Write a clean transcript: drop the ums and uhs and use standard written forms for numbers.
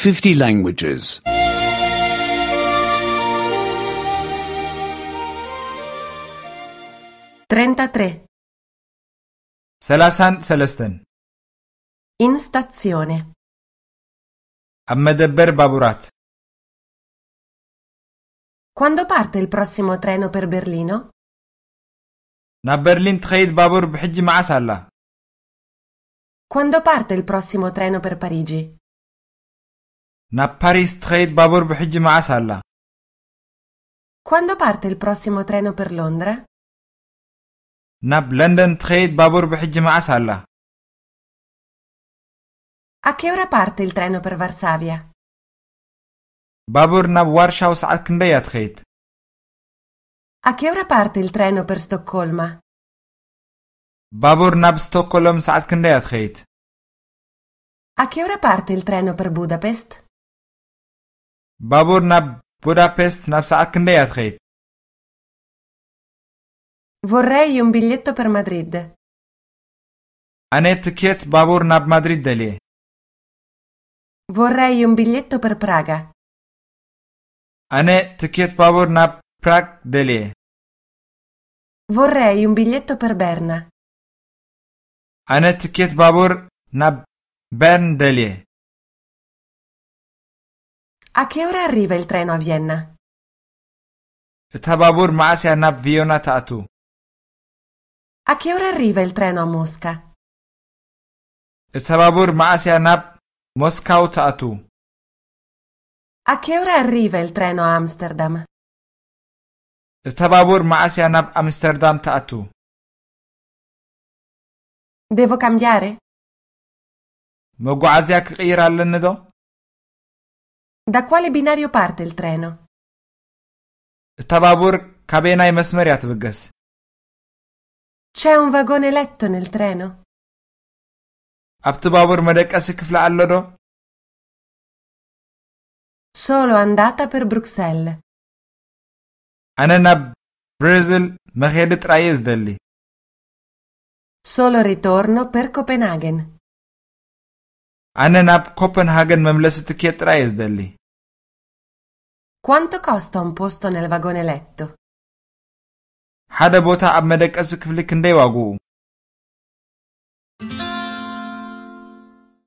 50 languages. 33. سلستن In stazione. أمدبر بابورات Quando parte il prossimo treno per Berlino? ناب برلين تخيد بابور بحج معاس الله Quando parte il prossimo treno per Parigi? ناب باريس تخيد بابور بحج معاس الله Quando parte il prossimo treno per Londra? ناب لندن تخيد بابور بحج معاس الله A che ora parte il treno per Varsavia? بابور ناب وارشاو ساعات كندية تخيد A che ora parte il treno per Stoccolma? بابور ناب ستوكولم ساعات كندية تخيد A che ora parte il treno per Budapest? بابور ناب بودابست ناب ساعات كندية تخيد Vorrei un biglietto per Madrid. أنا تكيت بابور ناب مدريد دلي Vorrei un biglietto per Praga. أنا تكيت بابور ناب براغ دلي Vorrei un biglietto per Berna. أنا تكيت بابور ناب بيرن دلي A che ora arriva il treno a Vienna? إتا بابور معاسيا ناب فيونا تأتو A che ora arriva il treno a Mosca? إتا بابور معاسيا ناب موسكاو تأتو A che ora arriva il treno a Amsterdam? إتا بابور معاسيا ناب أمستردام تأتو Devo cambiare? مقعزيا كغير اللندو Da quale binario parte il treno? إتا بابور كابيناي مسمر يتبقس C'è un vagone letto nel treno? أبت بابور مدقس كفل اللدو Solo andata per Bruxelles. أنا ناب بريزل مخيدت رايز دلي Solo ritorno per Copenaghen. أنا ناب كوبنهاجن مملس تكيت رايز دلي Quanto costa un posto nel vagone letto? حدا بوتا أب مدقس كفل كندي واغو